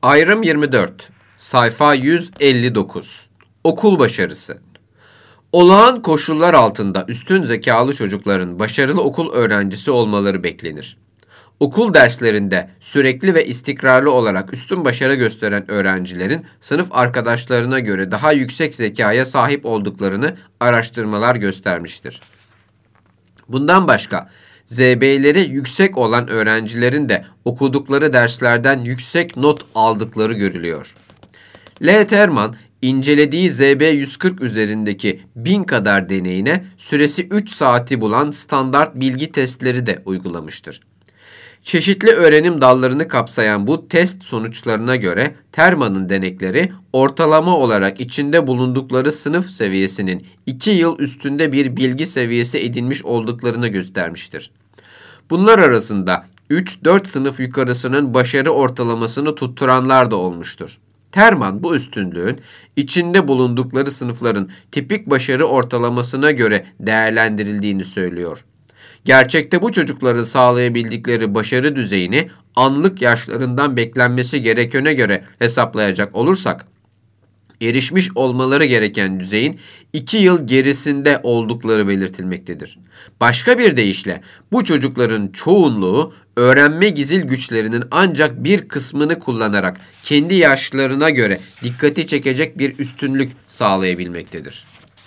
Ayrım 24, sayfa 159. Okul başarısı. Olağan koşullar altında üstün zekalı çocukların başarılı okul öğrencisi olmaları beklenir. Okul derslerinde sürekli ve istikrarlı olarak üstün başarı gösteren öğrencilerin sınıf arkadaşlarına göre daha yüksek zekaya sahip olduklarını araştırmalar göstermiştir. Bundan başka, ZB'leri yüksek olan öğrencilerin de okudukları derslerden yüksek not aldıkları görülüyor. L. Terman, incelediği ZB140 üzerindeki 1000 kadar deneyine süresi 3 saati bulan standart bilgi testleri de uygulamıştır. Çeşitli öğrenim dallarını kapsayan bu test sonuçlarına göre Terman'ın denekleri ortalama olarak içinde bulundukları sınıf seviyesinin 2 yıl üstünde bir bilgi seviyesi edinmiş olduklarını göstermiştir. Bunlar arasında 3-4 sınıf yukarısının başarı ortalamasını tutturanlar da olmuştur. Terman bu üstünlüğün içinde bulundukları sınıfların tipik başarı ortalamasına göre değerlendirildiğini söylüyor. Gerçekte bu çocukların sağlayabildikleri başarı düzeyini anlık yaşlarından beklenmesi gerekene göre hesaplayacak olursak, erişmiş olmaları gereken düzeyin 2 yıl gerisinde oldukları belirtilmektedir. Başka bir deyişle bu çocukların çoğunluğu öğrenme gizil güçlerinin ancak bir kısmını kullanarak kendi yaşlarına göre dikkati çekecek bir üstünlük sağlayabilmektedir.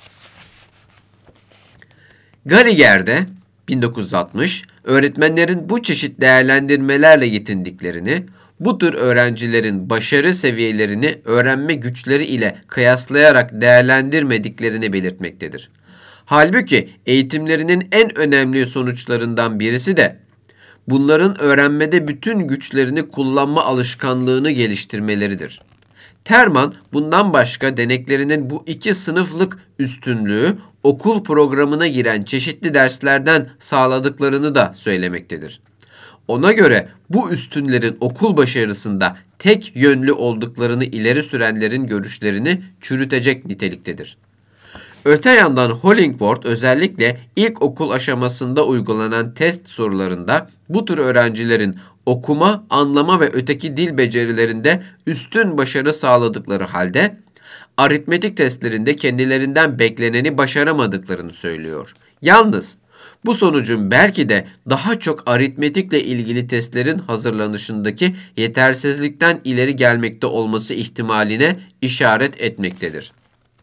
Gallagher'de 1960, öğretmenlerin bu çeşit değerlendirmelerle yetindiklerini, bu tür öğrencilerin başarı seviyelerini öğrenme güçleri ile kıyaslayarak değerlendirmediklerini belirtmektedir. Halbuki eğitimlerinin en önemli sonuçlarından birisi de bunların öğrenmede bütün güçlerini kullanma alışkanlığını geliştirmeleridir. Terman bundan başka deneklerinin bu iki sınıflık üstünlüğü okul programına giren çeşitli derslerden sağladıklarını da söylemektedir. Ona göre bu üstünlerin okul başarısında tek yönlü olduklarını ileri sürenlerin görüşlerini çürütecek niteliktedir. Öte yandan Hollingworth özellikle ilkokul aşamasında uygulanan test sorularında bu tür öğrencilerin okuma, anlama ve öteki dil becerilerinde üstün başarı sağladıkları halde aritmetik testlerinde kendilerinden bekleneni başaramadıklarını söylüyor. Yalnız bu sonucun belki de daha çok aritmetikle ilgili testlerin hazırlanışındaki yetersizlikten ileri gelmekte olması ihtimaline işaret etmektedir.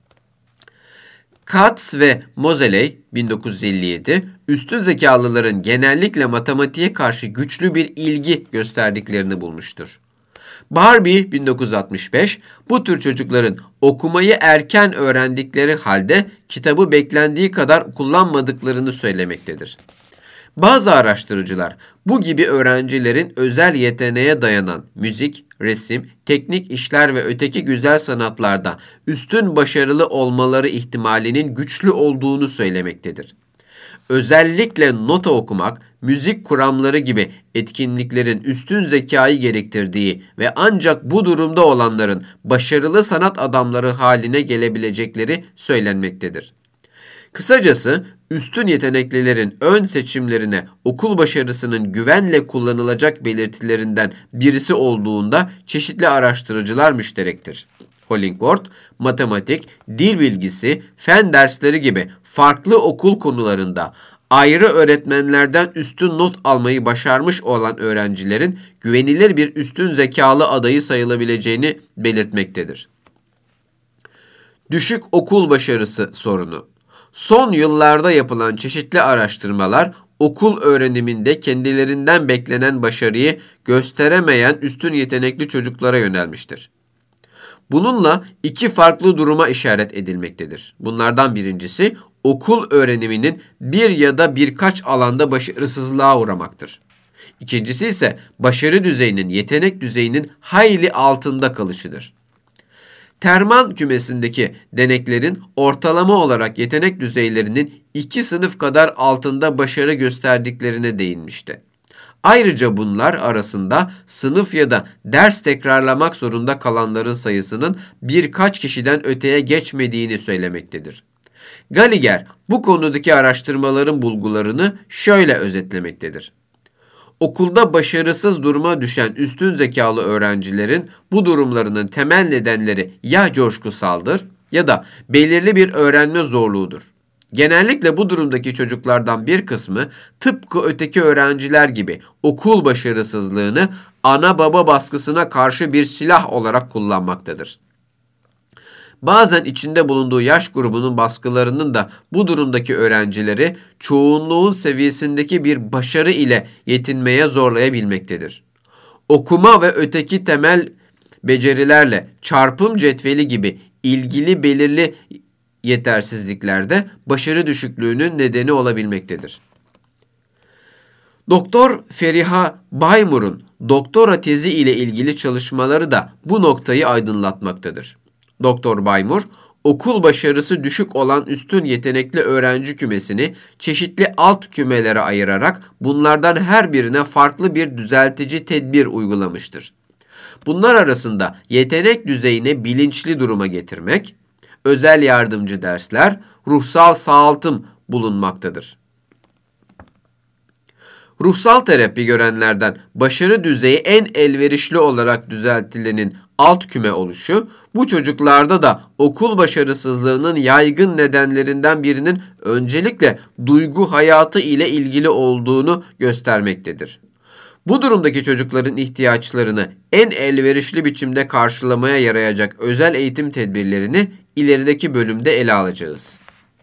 Katz ve Moseley 1957, üstün zekalıların genellikle matematiğe karşı güçlü bir ilgi gösterdiklerini bulmuştur. Barbie 1965, bu tür çocukların okumayı erken öğrendikleri halde kitabı beklendiği kadar kullanmadıklarını söylemektedir. Bazı araştırıcılar bu gibi öğrencilerin özel yeteneğe dayanan müzik, resim, teknik işler ve öteki güzel sanatlarda üstün başarılı olmaları ihtimalinin güçlü olduğunu söylemektedir. Özellikle nota okumak, müzik kuramları gibi etkinliklerin üstün zekayı gerektirdiği ve ancak bu durumda olanların başarılı sanat adamları haline gelebilecekleri söylenmektedir. Kısacası üstün yeteneklilerin ön seçimlerine okul başarısının güvenle kullanılacak belirtilerinden birisi olduğunda çeşitli araştırıcılar müşterektir. Hollingworth, matematik, dil bilgisi, fen dersleri gibi farklı okul konularında ayrı öğretmenlerden üstün not almayı başarmış olan öğrencilerin güvenilir bir üstün zekalı adayı sayılabileceğini belirtmektedir. Düşük okul başarısı sorunu. Son yıllarda yapılan çeşitli araştırmalar okul öğreniminde kendilerinden beklenen başarıyı gösteremeyen üstün yetenekli çocuklara yönelmiştir. Bununla iki farklı duruma işaret edilmektedir. Bunlardan birincisi okul öğreniminin bir ya da birkaç alanda başarısızlığa uğramaktır. İkincisi ise başarı düzeyinin yetenek düzeyinin hayli altında kalışıdır. Terman kümesindeki deneklerin ortalama olarak yetenek düzeylerinin 2 sınıf kadar altında başarı gösterdiklerine değinmişti. Ayrıca bunlar arasında sınıf ya da ders tekrarlamak zorunda kalanların sayısının birkaç kişiden öteye geçmediğini söylemektedir. Gallagher bu konudaki araştırmaların bulgularını şöyle özetlemektedir. Okulda başarısız duruma düşen üstün zekalı öğrencilerin bu durumlarının temel nedenleri ya coşkusaldır ya da belirli bir öğrenme zorluğudur. Genellikle bu durumdaki çocuklardan bir kısmı tıpkı öteki öğrenciler gibi okul başarısızlığını ana baba baskısına karşı bir silah olarak kullanmaktadır. Bazen içinde bulunduğu yaş grubunun baskılarının da bu durumdaki öğrencileri çoğunluğun seviyesindeki bir başarı ile yetinmeye zorlayabilmektedir. Okuma ve öteki temel becerilerle çarpım cetveli gibi ilgili belirli yetersizliklerde başarı düşüklüğünün nedeni olabilmektedir. Doktor Feriha Baymur'un doktora tezi ile ilgili çalışmaları da bu noktayı aydınlatmaktadır. Doktor Baymur, okul başarısı düşük olan üstün yetenekli öğrenci kümesini çeşitli alt kümelere ayırarak bunlardan her birine farklı bir düzeltici tedbir uygulamıştır. Bunlar arasında yetenek düzeyine bilinçli duruma getirmek, özel yardımcı dersler, ruhsal sağaltım bulunmaktadır. Ruhsal terapi görenlerden başarı düzeyi en elverişli olarak düzeltilenin alt küme oluşu, bu çocuklarda da okul başarısızlığının yaygın nedenlerinden birinin öncelikle duygu hayatı ile ilgili olduğunu göstermektedir. Bu durumdaki çocukların ihtiyaçlarını en elverişli biçimde karşılamaya yarayacak özel eğitim tedbirlerini ilerideki bölümde ele alacağız.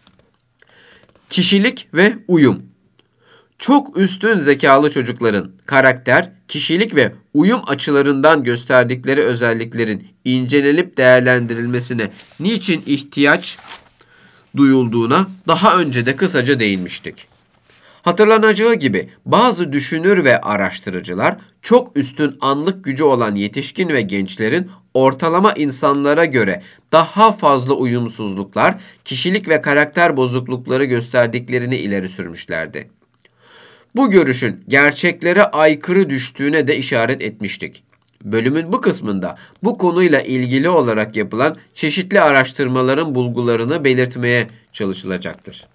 Kişilik ve uyum. Çok üstün zekalı çocukların karakter, kişilik ve uyum açılarından gösterdikleri özelliklerin incelenip değerlendirilmesine niçin ihtiyaç duyulduğuna daha önce de kısaca değinmiştik. Hatırlanacağı gibi bazı düşünür ve araştırıcılar çok üstün anlık gücü olan yetişkin ve gençlerin ortalama insanlara göre daha fazla uyumsuzluklar, kişilik ve karakter bozuklukları gösterdiklerini ileri sürmüşlerdi. Bu görüşün gerçeklere aykırı düştüğüne de işaret etmiştik. Bölümün bu kısmında bu konuyla ilgili olarak yapılan çeşitli araştırmaların bulgularını belirtmeye çalışılacaktır.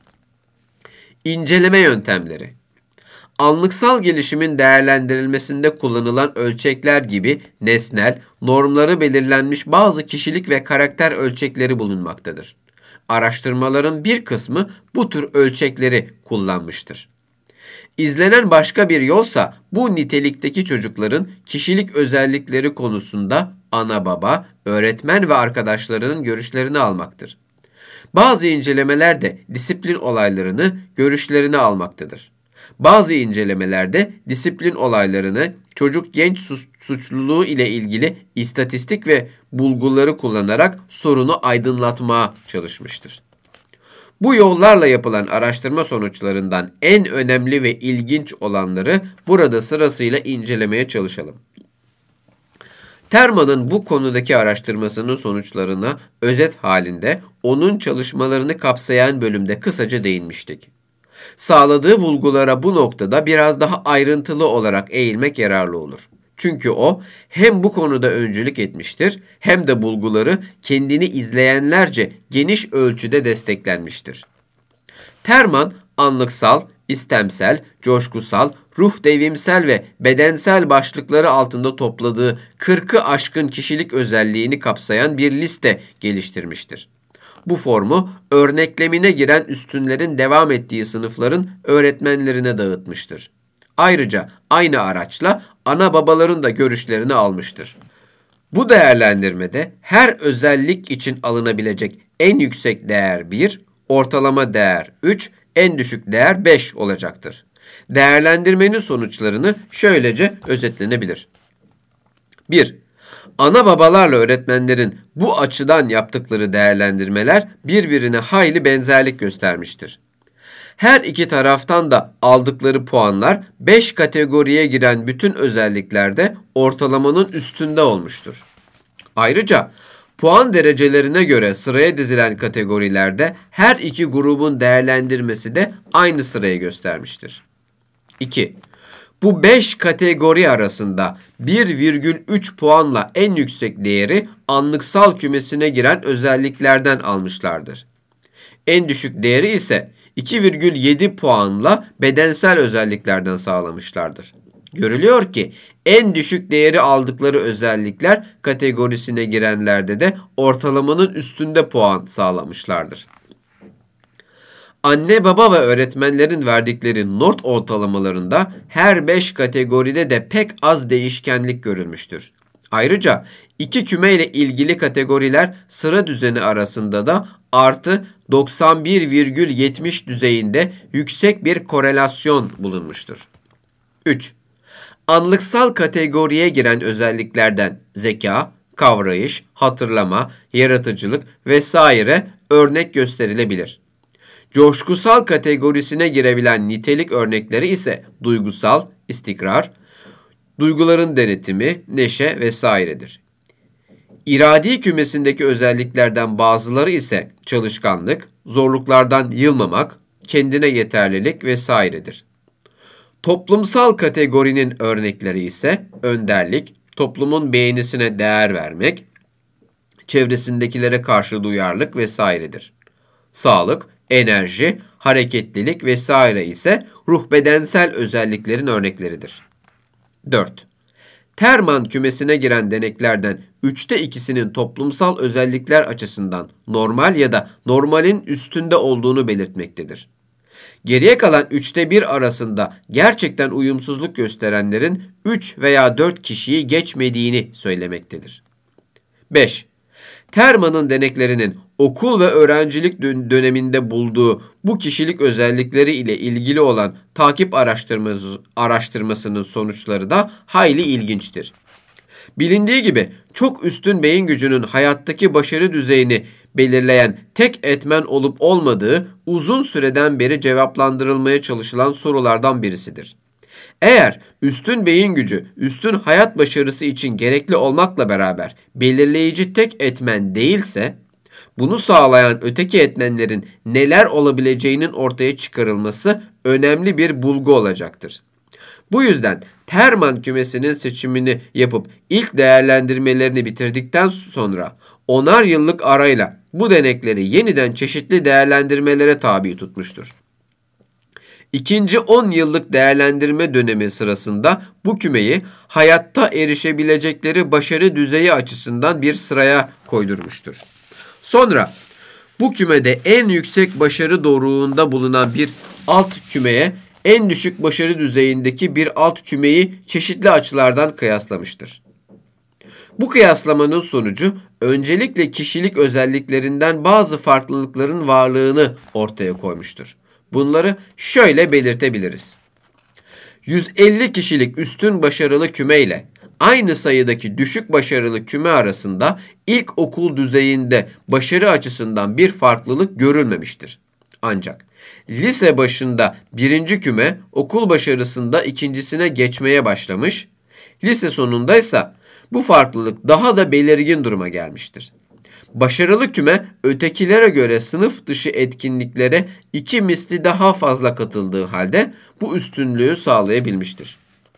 İnceleme yöntemleri. Anlıksal gelişimin değerlendirilmesinde kullanılan ölçekler gibi nesnel, normları belirlenmiş bazı kişilik ve karakter ölçekleri bulunmaktadır. Araştırmaların bir kısmı bu tür ölçekleri kullanmıştır. İzlenen başka bir yolsa bu nitelikteki çocukların kişilik özellikleri konusunda ana baba, öğretmen ve arkadaşlarının görüşlerini almaktır. Bazı incelemeler de disiplin olaylarını, görüşlerini almaktadır. Bazı incelemelerde disiplin olaylarını çocuk genç suçluluğu ile ilgili istatistik ve bulguları kullanarak sorunu aydınlatmaya çalışmıştır. Bu yollarla yapılan araştırma sonuçlarından en önemli ve ilginç olanları burada sırasıyla incelemeye çalışalım. Terman'ın bu konudaki araştırmasının sonuçlarına özet halinde onun çalışmalarını kapsayan bölümde kısaca değinmiştik. Sağladığı bulgulara bu noktada biraz daha ayrıntılı olarak eğilmek yararlı olur. Çünkü o hem bu konuda öncülük etmiştir hem de bulguları kendini izleyenlerce geniş ölçüde desteklenmiştir. Terman anlıksal, istemsel, coşkusal, ruh devrimsel ve bedensel başlıkları altında topladığı 40'ı aşkın kişilik özelliğini kapsayan bir liste geliştirmiştir. Bu formu örneklemine giren üstünlerin devam ettiği sınıfların öğretmenlerine dağıtmıştır. Ayrıca aynı araçla ana babaların da görüşlerini almıştır. Bu değerlendirmede her özellik için alınabilecek en yüksek değer 1, ortalama değer 3, en düşük değer 5 olacaktır. Değerlendirmenin sonuçlarını şöylece özetlenebilir. 1. Ana babalarla öğretmenlerin bu açıdan yaptıkları değerlendirmeler birbirine hayli benzerlik göstermiştir. Her iki taraftan da aldıkları puanlar 5 kategoriye giren bütün özelliklerde ortalamanın üstünde olmuştur. Ayrıca puan derecelerine göre sıraya dizilen kategorilerde her iki grubun değerlendirmesi de aynı sırayı göstermiştir. 2. Bu 5 kategori arasında 1,3 puanla en yüksek değeri anlıksal kümesine giren özelliklerden almışlardır. En düşük değeri ise 2,7 puanla bedensel özelliklerden sağlamışlardır. Görülüyor ki en düşük değeri aldıkları özellikler kategorisine girenlerde de ortalamanın üstünde puan sağlamışlardır. Anne, baba ve öğretmenlerin verdikleri not ortalamalarında her 5 kategoride de pek az değişkenlik görülmüştür. Ayrıca iki küme ile ilgili kategoriler sıra düzeni arasında da artı 91,70 düzeyinde yüksek bir korelasyon bulunmuştur. 3. Anlıksal kategoriye giren özelliklerden zeka, kavrayış, hatırlama, yaratıcılık vesaire örnek gösterilebilir. Coşkusal kategorisine girebilen nitelik örnekleri ise duygusal, istikrar, duyguların denetimi, neşe vesairedir. İradi kümesindeki özelliklerden bazıları ise çalışkanlık, zorluklardan yılmamak, kendine yeterlilik vesairedir. Toplumsal kategorinin örnekleri ise önderlik, toplumun beğenisine değer vermek, çevresindekilere karşı duyarlılık vesairedir. Sağlık, enerji, hareketlilik vesaire ise ruh bedensel özelliklerin örnekleridir. 4. Terman kümesine giren deneklerden 3'te 2'sinin toplumsal özellikler açısından normal ya da normalin üstünde olduğunu belirtmektedir. Geriye kalan 3'te 1 arasında gerçekten uyumsuzluk gösterenlerin 3 veya 4 kişiyi geçmediğini söylemektedir. 5. Terman'ın deneklerinin okul ve öğrencilik döneminde bulduğu bu kişilik özellikleri ile ilgili olan takip araştırmasının sonuçları da hayli ilginçtir. Bilindiği gibi çok üstün beyin gücünün hayattaki başarı düzeyini belirleyen tek etmen olup olmadığı uzun süreden beri cevaplandırılmaya çalışılan sorulardan birisidir. Eğer üstün beyin gücü, üstün hayat başarısı için gerekli olmakla beraber belirleyici tek etmen değilse, bunu sağlayan öteki etmenlerin neler olabileceğinin ortaya çıkarılması önemli bir bulgu olacaktır. Bu yüzden Terman kümesinin seçimini yapıp ilk değerlendirmelerini bitirdikten sonra 10'ar yıllık arayla bu denekleri yeniden çeşitli değerlendirmelere tabi tutmuştur. İkinci 10 yıllık değerlendirme dönemi sırasında bu kümeyi hayatta erişebilecekleri başarı düzeyi açısından bir sıraya koydurmuştur. Sonra bu kümede en yüksek başarı doruğunda bulunan bir alt kümeye en düşük başarı düzeyindeki bir alt kümeyi çeşitli açılardan kıyaslamıştır. Bu kıyaslamanın sonucu öncelikle kişilik özelliklerinden bazı farklılıkların varlığını ortaya koymuştur. Bunları şöyle belirtebiliriz. 150 kişilik üstün başarılı küme ile aynı sayıdaki düşük başarılı küme arasında ilk okul düzeyinde başarı açısından bir farklılık görülmemiştir. Ancak lise başında birinci küme okul başarısında ikincisine geçmeye başlamış, lise sonundaysa bu farklılık daha da belirgin duruma gelmiştir. Başarılı küme ötekilere göre sınıf dışı etkinliklere 2 misli daha fazla katıldığı halde bu üstünlüğü sağlayabilmiştir.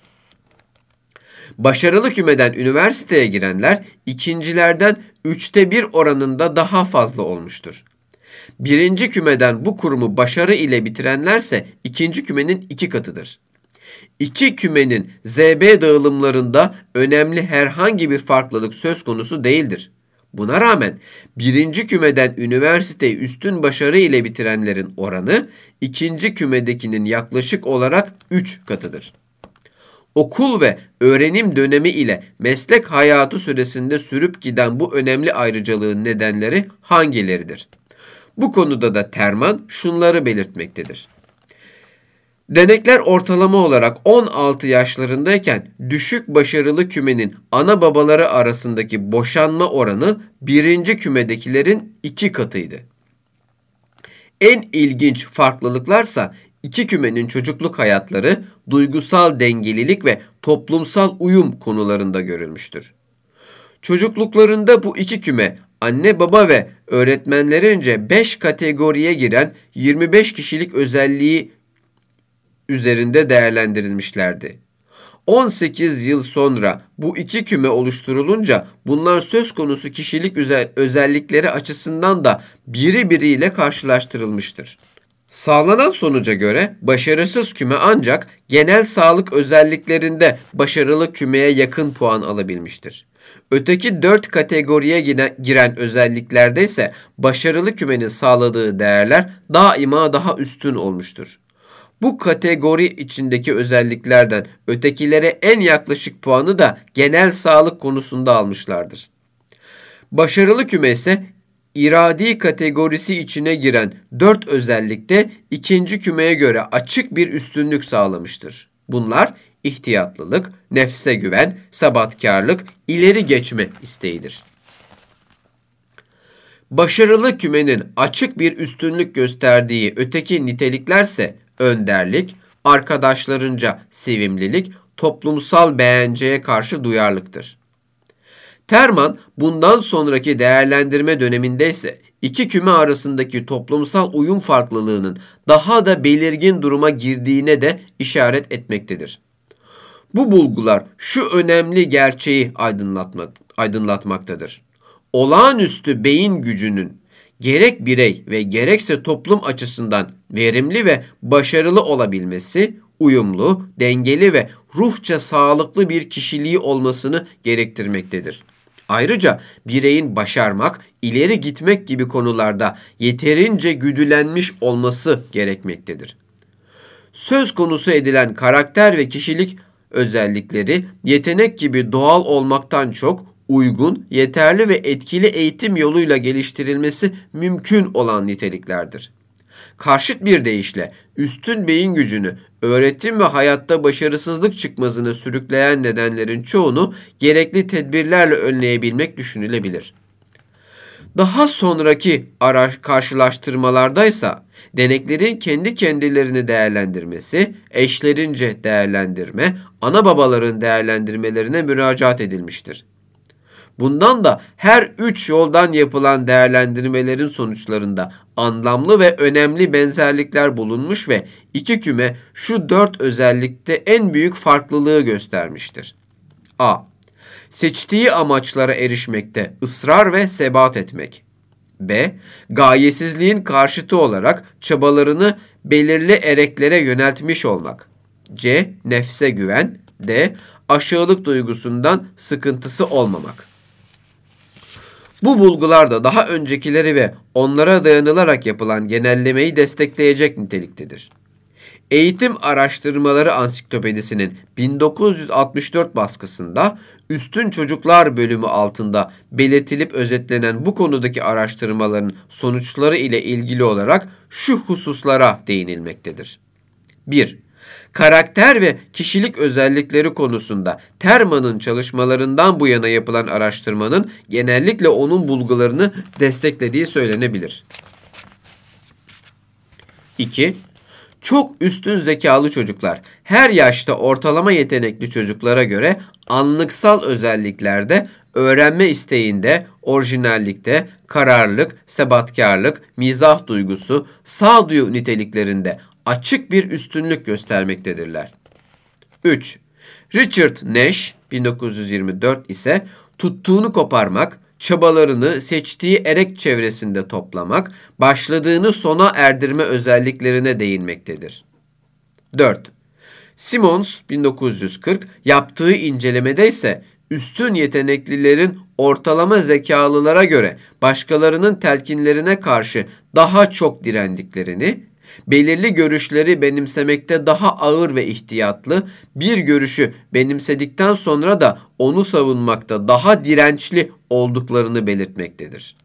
Başarılı kümeden üniversiteye girenler ikincilerden 3'te 1 oranında daha fazla olmuştur. Birinci kümeden bu kurumu başarı ile bitirenlerse ikinci kümenin 2 katıdır. İki kümenin ZB dağılımlarında önemli herhangi bir farklılık söz konusu değildir. Buna rağmen birinci kümeden üniversiteyi üstün başarı ile bitirenlerin oranı ikinci kümedekinin yaklaşık olarak 3 katıdır. Okul ve öğrenim dönemi ile meslek hayatı süresinde sürüp giden bu önemli ayrıcalığın nedenleri hangileridir? Bu konuda da Terman şunları belirtmektedir. Denekler ortalama olarak 16 yaşlarındayken düşük başarılı kümenin ana babaları arasındaki boşanma oranı birinci kümedekilerin 2 katıydı. En ilginç farklılıklarsa iki kümenin çocukluk hayatları, duygusal dengelilik ve toplumsal uyum konularında görülmüştür. Çocukluklarında bu iki küme anne baba ve öğretmenlerince 5 kategoriye giren 25 kişilik özelliği üzerinde değerlendirilmişlerdi. 18 yıl sonra bu iki küme oluşturulunca bunlar söz konusu kişilik özellikleri açısından da biri biriyle karşılaştırılmıştır. Sağlanan sonuca göre başarısız küme ancak genel sağlık özelliklerinde başarılı kümeye yakın puan alabilmiştir. Öteki 4 kategoriye giren özelliklerde ise başarılı kümenin sağladığı değerler daima daha üstün olmuştur. Bu kategori içindeki özelliklerden ötekilere en yaklaşık puanı da genel sağlık konusunda almışlardır. Başarılı küme ise iradi kategorisi içine giren 4 özellikte ikinci kümeye göre açık bir üstünlük sağlamıştır. Bunlar ihtiyatlılık, nefse güven, sabatkarlık, ileri geçme isteğidir. Başarılı kümenin açık bir üstünlük gösterdiği öteki niteliklerse önderlik, arkadaşlarınca sevimlilik, toplumsal beğenceye karşı duyarlılıktır. Terman bundan sonraki değerlendirme döneminde ise iki küme arasındaki toplumsal uyum farklılığının daha da belirgin duruma girdiğine de işaret etmektedir. Bu bulgular şu önemli gerçeği aydınlatmaktadır. Olağanüstü beyin gücünün gerek birey ve gerekse toplum açısından verimli ve başarılı olabilmesi, uyumlu, dengeli ve ruhça sağlıklı bir kişiliği olmasını gerektirmektedir. Ayrıca bireyin başarmak, ileri gitmek gibi konularda yeterince güdülenmiş olması gerekmektedir. Söz konusu edilen karakter ve kişilik özellikleri yetenek gibi doğal olmaktan çok uygun, yeterli ve etkili eğitim yoluyla geliştirilmesi mümkün olan niteliklerdir. Karşıt bir deyişle üstün beyin gücünü öğretim ve hayatta başarısızlık çıkmasını sürükleyen nedenlerin çoğunu gerekli tedbirlerle önleyebilmek düşünülebilir. Daha sonraki karşılaştırmalardaysa deneklerin kendi kendilerini değerlendirmesi, eşlerince değerlendirme, ana babaların değerlendirmelerine müracaat edilmiştir. Bundan da her üç yoldan yapılan değerlendirmelerin sonuçlarında anlamlı ve önemli benzerlikler bulunmuş ve iki küme şu 4 özellikte en büyük farklılığı göstermiştir. A. Seçtiği amaçlara erişmekte ısrar ve sebat etmek. B. Gayesizliğin karşıtı olarak çabalarını belirli ereklere yöneltmiş olmak. C. Nefse güven. D. Aşağılık duygusundan sıkıntısı olmamak. Bu bulgular da daha öncekileri ve onlara dayanılarak yapılan genellemeyi destekleyecek niteliktedir. Eğitim Araştırmaları Ansiklopedisi'nin 1964 baskısında Üstün Çocuklar bölümü altında belirtilip özetlenen bu konudaki araştırmaların sonuçları ile ilgili olarak şu hususlara değinilmektedir. 1. Karakter ve kişilik özellikleri konusunda Terman'ın çalışmalarından bu yana yapılan araştırmanın genellikle onun bulgularını desteklediği söylenebilir. 2. Çok üstün zekalı çocuklar her yaşta ortalama yetenekli çocuklara göre anlıksal özelliklerde, öğrenme isteğinde, orijinallikte, kararlılık, sebatkarlık, mizah duygusu, sağduyu niteliklerinde açık bir üstünlük göstermektedirler. 3. Richard Nash 1924 ise tuttuğunu koparmak, çabalarını seçtiği erek çevresinde toplamak, başladığını sona erdirme özelliklerine değinmektedir. 4. Simmons 1940 yaptığı incelemede ise üstün yeteneklilerin ortalama zekalılara göre başkalarının telkinlerine karşı daha çok direndiklerini, belirli görüşleri benimsemekte daha ağır ve ihtiyatlı, bir görüşü benimsedikten sonra da onu savunmakta daha dirençli olduklarını belirtmektedir.